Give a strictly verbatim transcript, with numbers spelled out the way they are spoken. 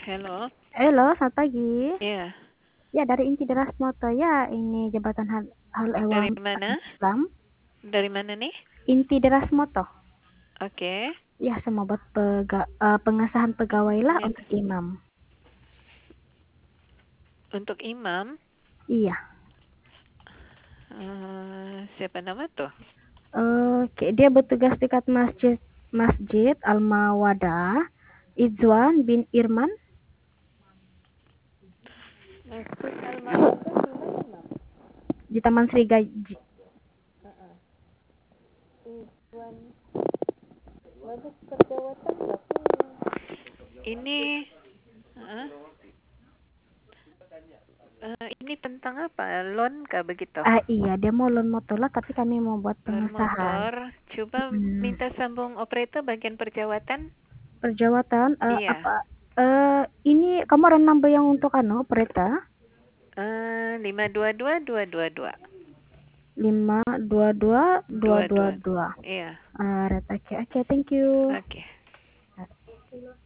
Halo. Halo, selamat pagi. Iya. Ya, dari Inti Deras Moto ya, ini Jabatan Hal, Hal Dari Ehwal mana? Islam. Dari mana nih? Inti Deras Moto. Oke. Ya, semua buat pega, uh, pengesahan pegawai lah Ini untuk imam. untuk imam. Iya. Uh, siapa nama tuh? Oke, dia bertugas dekat masjid Masjid Al-Mawadah, Izwan bin Irman. Masjid Al-Mawadah di mana? Di Taman Sri Gaji. Uh-uh. Izwan. Bagus perjawatan nggak punya. Ini. Uh, uh, ini tentang apa? Loan kah begitu? Ah iya, dia mau loan motor lah, tapi kami mau buat Loan pengesahan. motor. Coba Hmm. minta sambung operator bagian perjawatan. Perjawatan uh, Iya. apa? Uh, ini kamu ada number yang untuk anu operator? Uh, lima dua dua dua dua dua. lima dua dua dua Dua dua dua. dua. Iya. Uh, oke, oke, thank you. Oke.